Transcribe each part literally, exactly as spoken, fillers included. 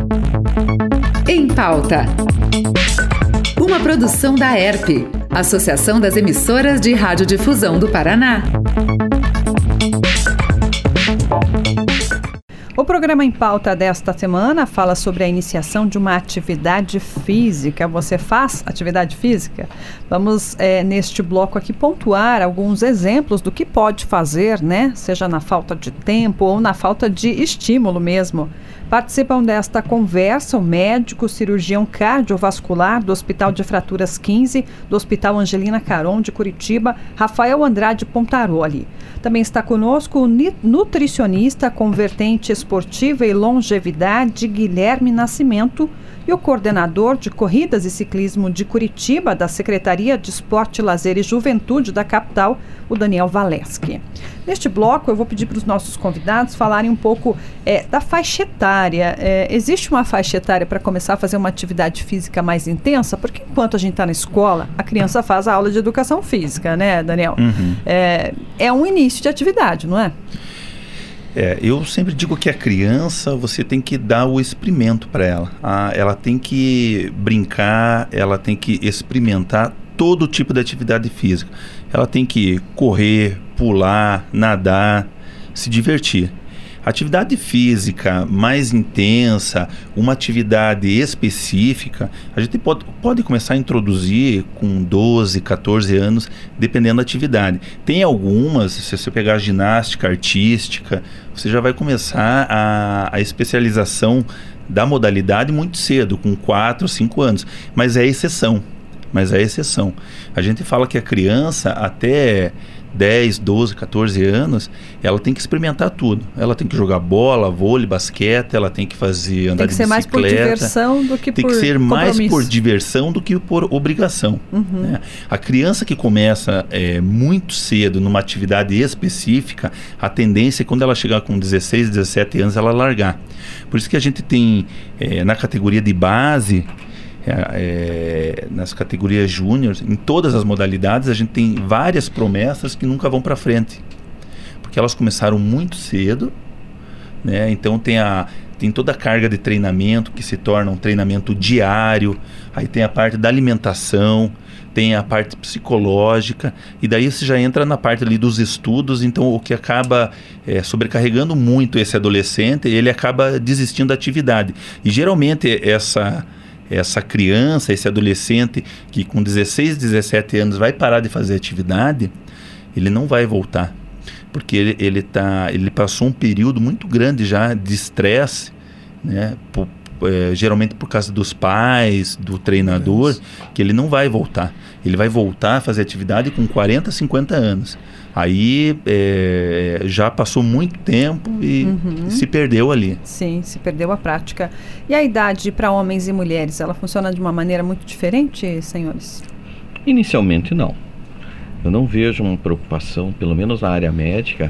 Em Pauta. Uma produção da E R P, Associação das Emissoras de Radiodifusão do Paraná. O programa Em Pauta desta semana fala sobre a iniciação de uma atividade física. Você faz atividade física? Vamos, é, neste bloco aqui, pontuar alguns exemplos do que pode fazer, né? Seja na falta de tempo ou na falta de estímulo mesmo. Participam desta conversa o médico cirurgião cardiovascular do Hospital de Fraturas quinze, do Hospital Angelina Caron de Curitiba, Rafael Andrade Pontaroli. Também está conosco o nutricionista com vertente esportiva e longevidade, Guilherme Nascimento, e o coordenador de corridas e ciclismo de Curitiba, da Secretaria de Esporte, Lazer e Juventude da capital, o Daniel Valeschi. Neste bloco, eu vou pedir para os nossos convidados falarem um pouco é, da faixa etária. É, existe uma faixa etária para começar a fazer uma atividade física mais intensa? Porque enquanto a gente está na escola, a criança faz a aula de educação física, né, Daniel? Uhum. É, é um início de atividade, não é? É, eu sempre digo que a criança, você tem que dar o experimento para ela. Ah, ela tem que brincar, ela tem que experimentar todo tipo de atividade física. Ela tem que correr, pular, nadar, se divertir. Atividade física mais intensa, uma atividade específica, a gente pode, pode começar a introduzir com doze, catorze anos, dependendo da atividade. Tem algumas, se você pegar a ginástica artística, você já vai começar a, a especialização da modalidade muito cedo, com quatro, cinco anos, mas é exceção. Mas é exceção. A gente fala que a criança até dez, doze, catorze anos, ela tem que experimentar tudo. Ela tem que jogar bola, vôlei, basquete, ela tem que fazer andar de bicicleta. Tem que ser mais por diversão do que por compromisso. Tem que ser mais por diversão do que por obrigação. Uhum. Né? A criança que começa é, muito cedo numa atividade específica, a tendência é quando ela chegar com dezesseis, dezessete anos, ela largar. Por isso que a gente tem é, na categoria de base, É, é, nas categorias júniores, em todas as modalidades, a gente tem várias promessas que nunca vão para frente, porque elas começaram muito cedo, né? Então tem, a, tem toda a carga de treinamento que se torna um treinamento diário, aí tem a parte da alimentação, tem a parte psicológica, e daí você já entra na parte ali dos estudos. Então o que acaba é, sobrecarregando muito esse adolescente, ele acaba desistindo da atividade, e geralmente essa essa criança, esse adolescente que com dezesseis, dezessete anos vai parar de fazer atividade, ele não vai voltar, porque ele, ele, tá, ele passou um período muito grande já de estresse, né, por, é, geralmente por causa dos pais, do treinador, Deus. Que ele não vai voltar. Ele vai voltar a fazer atividade com quarenta, cinquenta anos. Aí é, já passou muito tempo e uhum. se perdeu ali. Sim, se perdeu a prática. E a idade para homens e mulheres, ela funciona de uma maneira muito diferente, senhores? Inicialmente não. Eu não vejo uma preocupação, pelo menos na área médica,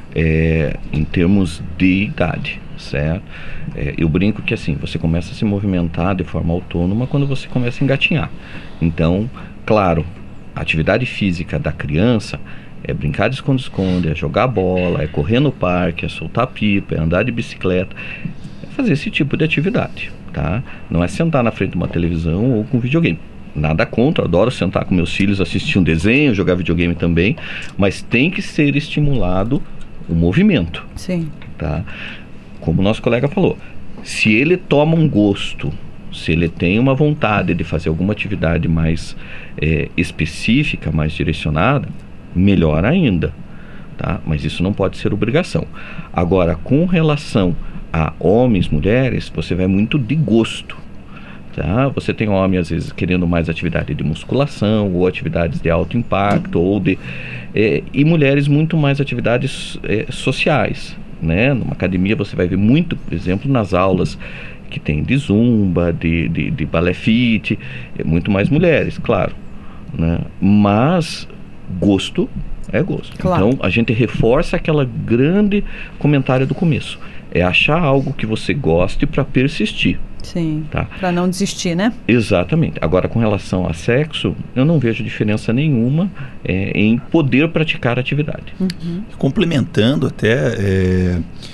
é, em termos de idade, certo? É, eu brinco que assim, você começa a se movimentar de forma autônoma quando você começa a engatinhar. Então, claro, a atividade física da criança é brincar de esconde-esconde, é jogar bola, é correr no parque, é soltar pipa, é andar de bicicleta, é fazer esse tipo de atividade, tá? Não é sentar na frente de uma televisão ou com videogame. Nada contra, adoro sentar com meus filhos, assistir um desenho, jogar videogame também, mas tem que ser estimulado o movimento. Sim. Tá? Como o nosso colega falou, se ele toma um gosto, se ele tem uma vontade de fazer alguma atividade mais é, específica, mais direcionada, melhor ainda, tá? Mas isso não pode ser obrigação. Agora, com relação a homens, mulheres, você vai muito de gosto, tá? Você tem homem às vezes querendo mais atividade de musculação ou atividades de alto impacto, ou de é, e mulheres muito mais atividades é, sociais, né? Numa academia você vai ver muito, por exemplo, nas aulas que tem de zumba, de, de, de balé fit, é muito mais mulheres, claro, né? Mas gosto é gosto. Claro. Então a gente reforça aquela grande comentário do começo. É achar algo que você goste para persistir. Sim, tá? Para não desistir, né? Exatamente. Agora, com relação a sexo, eu não vejo diferença nenhuma é, em poder praticar a atividade. Uhum. Complementando até, é,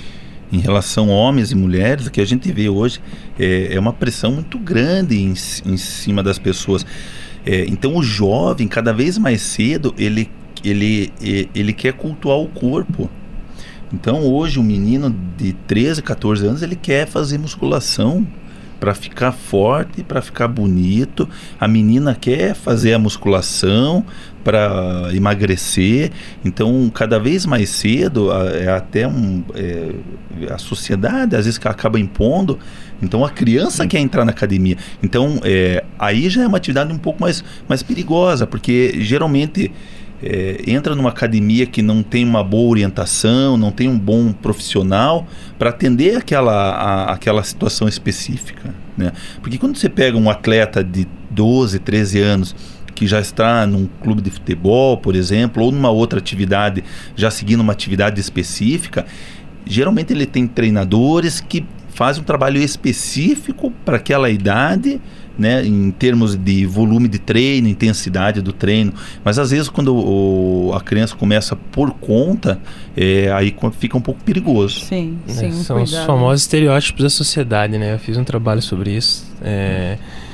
em relação a homens e mulheres, o que a gente vê hoje é, é uma pressão muito grande em, em cima das pessoas. É, então o jovem, cada vez mais cedo, ele, ele, ele quer cultuar o corpo. Então hoje o menino de treze, catorze anos, ele quer fazer musculação para ficar forte, para ficar bonito. A menina quer fazer a musculação para emagrecer. Então, cada vez mais cedo, é até um, é, a sociedade às vezes acaba impondo. Então, a criança quer entrar na academia. Então, é, aí já é uma atividade um pouco mais, mais perigosa, porque geralmente É, entra numa academia que não tem uma boa orientação, não tem um bom profissional para atender aquela, a, aquela situação específica, né? Porque quando você pega um atleta de doze, treze anos que já está num clube de futebol, por exemplo, ou numa outra atividade, já seguindo uma atividade específica, geralmente ele tem treinadores que fazem um trabalho específico para aquela idade, né, em termos de volume de treino, intensidade do treino. Mas às vezes quando o, a criança começa por conta, é, aí fica um pouco perigoso. Sim, sim, é, são cuidado. os famosos estereótipos da sociedade, né? Eu fiz um trabalho sobre isso, é,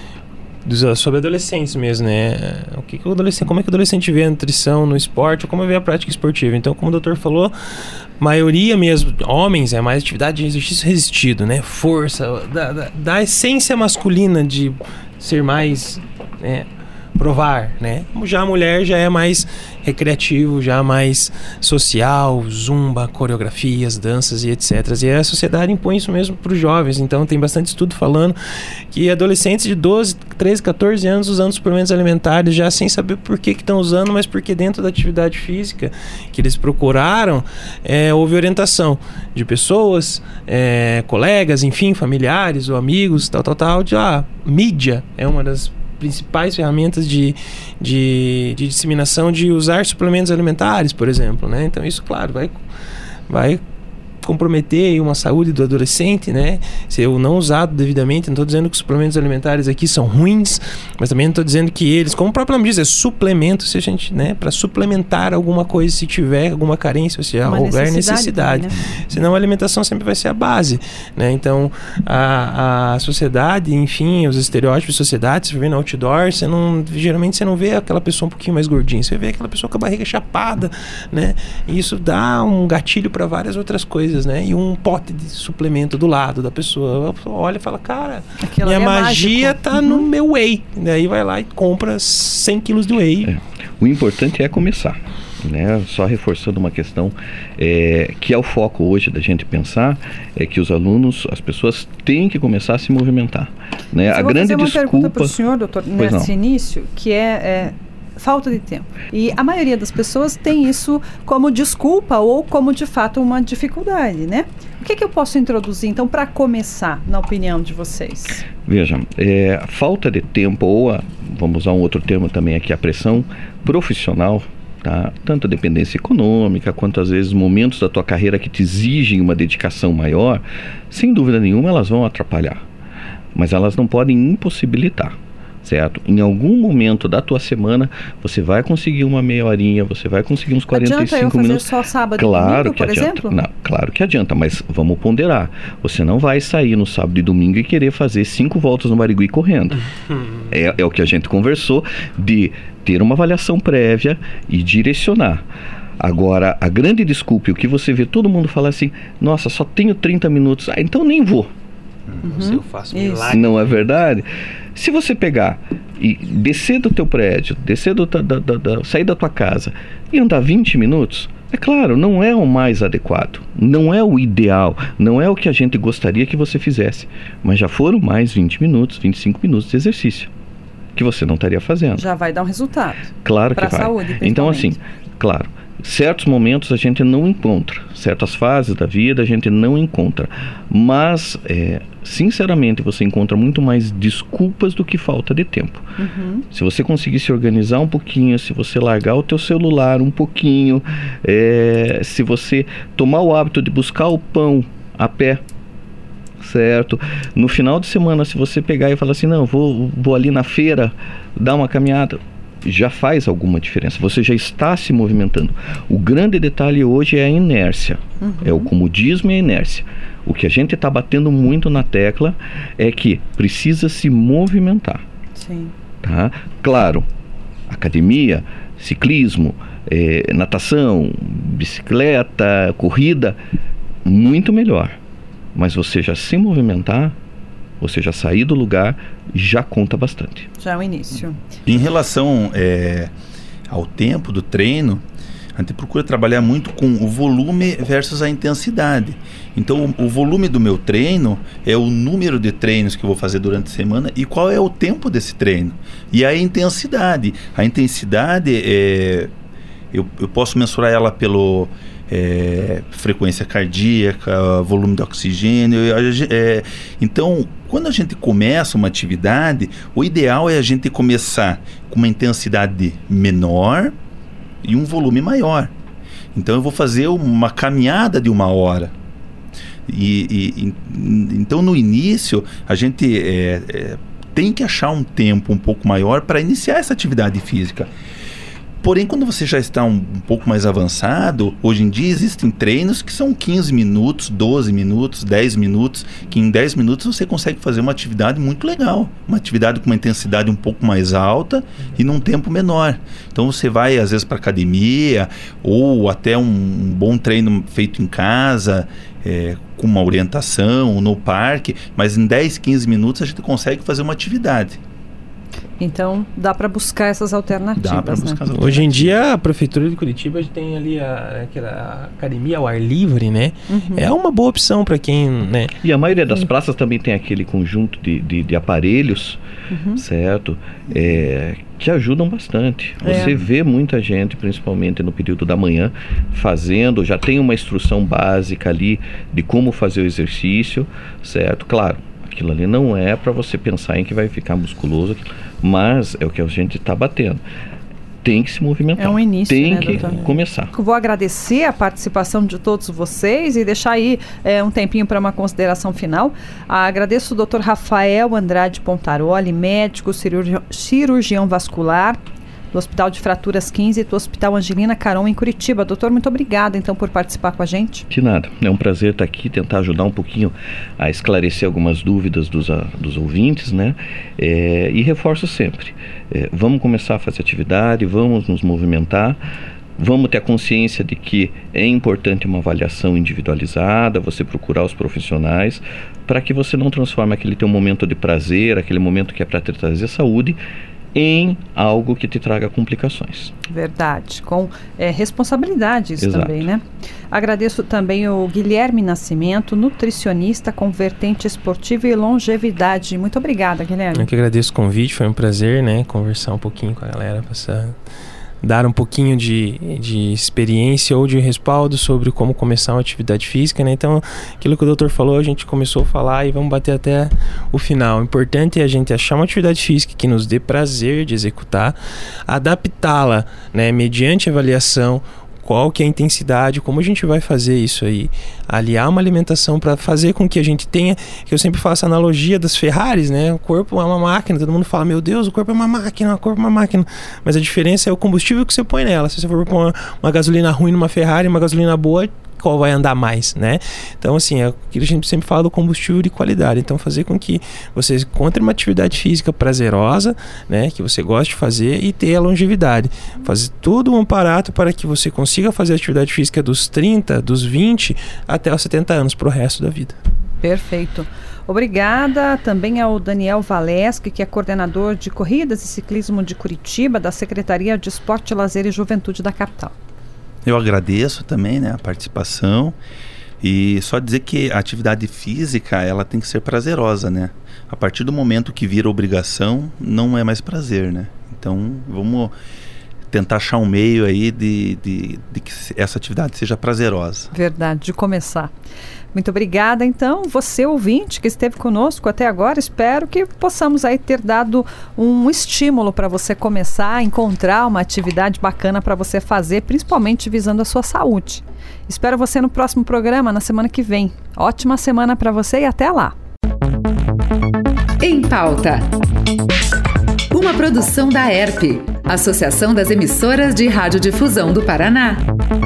dos, sobre adolescentes mesmo, né? O que que o adolescente, como é que o adolescente vê a nutrição no esporte, ou como vê a prática esportiva. Então, como o doutor falou, maioria mesmo, homens, é mais atividade de exercício resistido, né? Força, da, da, da essência masculina de ser mais, né, provar, né? Já a mulher já é mais recreativo, já mais social, zumba, coreografias, danças e etcétera. E a sociedade impõe isso mesmo para os jovens. Então tem bastante estudo falando que adolescentes de doze, treze, catorze anos usando suplementos alimentares já sem saber por que estão usando, mas porque dentro da atividade física que eles procuraram, é, houve orientação de pessoas, é, colegas, enfim, familiares ou amigos, tal, tal, tal, de ah, mídia é uma das principais ferramentas de, de, de disseminação de usar suplementos alimentares, por exemplo, né? Então isso, claro, vai, vai comprometer uma saúde do adolescente, né? Se eu não usado devidamente, não estou dizendo que os suplementos alimentares aqui são ruins, mas também não estou dizendo que eles, como o próprio nome diz, é suplemento, se a gente, né, para suplementar alguma coisa, se tiver alguma carência, se houver necessidade, necessidade. Também, né? Senão a alimentação sempre vai ser a base, né? Então a, a sociedade, enfim, os estereótipos de sociedade, você vê no outdoor, você não, geralmente você não vê aquela pessoa um pouquinho mais gordinha, você vê aquela pessoa com a barriga chapada, né? E isso dá um gatilho para várias outras coisas, né? E um pote de suplemento do lado da pessoa. A pessoa olha e fala, cara, Aquilo minha é magia mágico. Tá uhum. no meu whey. Daí vai lá e compra cem quilos de whey. É. O importante é começar, né? Só reforçando uma questão é, que é o foco hoje da gente pensar, é que os alunos, as pessoas têm que começar a se movimentar, né? A grande desculpa... Eu vou fazer uma pergunta para o senhor, doutor, pois nesse não. início, que é... é... falta de tempo. E a maioria das pessoas tem isso como desculpa ou como, de fato, uma dificuldade, né? O que, que eu posso introduzir, então, para começar, na opinião de vocês? Veja, é, a falta de tempo, ou a, vamos usar um outro termo também aqui, a pressão profissional, tá? Tanto a dependência econômica, quanto às vezes momentos da tua carreira que te exigem uma dedicação maior, sem dúvida nenhuma elas vão atrapalhar, mas elas não podem impossibilitar. Certo? Em algum momento da tua semana, você vai conseguir uma meia horinha, você vai conseguir uns quarenta e cinco adianta eu fazer minutos. Só sábado claro e domingo, que por adianta. exemplo? Não, claro que adianta, mas vamos ponderar. Você não vai sair no sábado e domingo e querer fazer cinco voltas no Barigui correndo. é, é o que a gente conversou, de ter uma avaliação prévia e direcionar. Agora, a grande desculpa, o que você vê todo mundo falar assim, nossa, só tenho trinta minutos, ah, então nem vou. Uhum. Eu faço milagre. Não é verdade? Se você pegar e descer do teu prédio, descer do, da, da, da, sair da tua casa e andar vinte minutos, é claro, não é o mais adequado, não é o ideal, não é o que a gente gostaria que você fizesse, mas já foram mais vinte minutos, vinte e cinco minutos de exercício que você não estaria fazendo. Já vai dar um resultado. Claro pra que vai. Saúde, então assim, claro, certos momentos a gente não encontra, certas fases da vida a gente não encontra, mas é, sinceramente você encontra muito mais desculpas do que falta de tempo. Uhum. Se você conseguir se organizar um pouquinho, se você largar o teu celular um pouquinho, é, se você tomar o hábito de buscar o pão a pé, certo? No final de semana, se você pegar e falar assim, não, vou, vou ali na feira dar uma caminhada, já faz alguma diferença, você já está se movimentando. O grande detalhe hoje é a inércia, uhum. é o comodismo e a inércia. O que a gente está batendo muito na tecla é que precisa se movimentar. Sim. Tá? Claro, academia, ciclismo, é, natação, bicicleta, corrida, muito melhor. Mas você já se movimentar, você já sair do lugar, já conta bastante. Já é o início. Em relação é, ao tempo do treino, a gente procura trabalhar muito com o volume versus a intensidade. Então, o, o volume do meu treino é o número de treinos que eu vou fazer durante a semana e qual é o tempo desse treino. E a intensidade. A intensidade, é, eu, eu posso mensurar ela pelo... É, frequência cardíaca, volume de oxigênio. É, então, quando a gente começa uma atividade, o ideal é a gente começar com uma intensidade menor e um volume maior. Então, eu vou fazer uma caminhada de uma hora. E, e, e, então, no início, a gente é, é, tem que achar um tempo um pouco maior para iniciar essa atividade física. Porém, quando você já está um, um pouco mais avançado, hoje em dia existem treinos que são quinze minutos, doze minutos, dez minutos, que em dez minutos você consegue fazer uma atividade muito legal. Uma atividade com uma intensidade um pouco mais alta e num tempo menor. Então você vai às vezes para academia ou até um, um bom treino feito em casa, é, com uma orientação no parque, mas em dez, quinze minutos a gente consegue fazer uma atividade. Então, dá para buscar essas alternativas, Dá para buscar né? as alternativas. Hoje em dia, a Prefeitura de Curitiba tem ali a, aquela academia ao ar livre, né? Uhum. É uma boa opção para quem, né? E a maioria das praças também tem aquele conjunto de, de, de aparelhos, uhum. certo? É, que ajudam bastante. Você é. vê muita gente, principalmente no período da manhã, fazendo, já tem uma instrução básica ali de como fazer o exercício, certo? Claro, aquilo ali não é para você pensar em que vai ficar musculoso, mas é o que a gente está batendo. Tem que se movimentar. É um início, Tem né, que doutor? começar. Vou agradecer a participação de todos vocês e deixar aí é, um tempinho para uma consideração final. Ah, agradeço o doutor Rafael Andrade Pontaroli, médico cirurgião, cirurgião vascular do Hospital de Fraturas quinze e do Hospital Angelina Caron, em Curitiba. Doutor, muito obrigada, então, por participar com a gente. De nada. É um prazer estar aqui, tentar ajudar um pouquinho a esclarecer algumas dúvidas dos, a, dos ouvintes, né? É, e reforço sempre, é, vamos começar a fazer atividade, vamos nos movimentar, vamos ter a consciência de que é importante uma avaliação individualizada, você procurar os profissionais, para que você não transforme aquele teu momento de prazer, aquele momento que é para te trazer saúde, em algo que te traga complicações. Verdade, com é, responsabilidade isso Exato. Também, né? Agradeço também o Guilherme Nascimento, nutricionista com vertente esportiva e longevidade. Muito obrigada, Guilherme. Eu que agradeço o convite, foi um prazer, né, conversar um pouquinho com a galera, passar... dar um pouquinho de, de experiência ou de respaldo sobre como começar uma atividade física, né? Então, aquilo que o doutor falou, a gente começou a falar e vamos bater até o final. O importante é a gente achar uma atividade física que nos dê prazer de executar, adaptá-la, né, mediante avaliação, qual que é a intensidade, como a gente vai fazer isso aí, aliar uma alimentação para fazer com que a gente tenha, que eu sempre faço a analogia das Ferraris, né? O corpo é uma máquina, todo mundo fala, meu Deus, o corpo é uma máquina, o corpo é uma máquina, mas a diferença é o combustível que você põe nela. Se você for pôr uma, uma gasolina ruim numa Ferrari, uma gasolina boa, qual vai andar mais, né? Então, assim, é aquilo que a gente sempre fala do combustível de qualidade. Então, fazer com que você encontre uma atividade física prazerosa, né? Que você goste de fazer e ter a longevidade. Fazer todo um aparato para que você consiga fazer a atividade física dos trinta, dos vinte até os setenta anos para o resto da vida. Perfeito. Obrigada também ao Daniel Valeschi, que é coordenador de corridas e ciclismo de Curitiba, da Secretaria de Esporte, Lazer e Juventude da capital. Eu agradeço também, né, a participação e só dizer que a atividade física, ela tem que ser prazerosa, né? A partir do momento que vira obrigação, não é mais prazer, né? Então, vamos tentar achar um meio aí de, de, de que essa atividade seja prazerosa. Verdade, de começar. Muito obrigada, então, você ouvinte que esteve conosco até agora, espero que possamos aí ter dado um estímulo para você começar a encontrar uma atividade bacana para você fazer, principalmente visando a sua saúde. Espero você no próximo programa, na semana que vem. Ótima semana para você e até lá. Em Pauta. Uma produção da E R P, Associação das Emissoras de Radiodifusão do Paraná.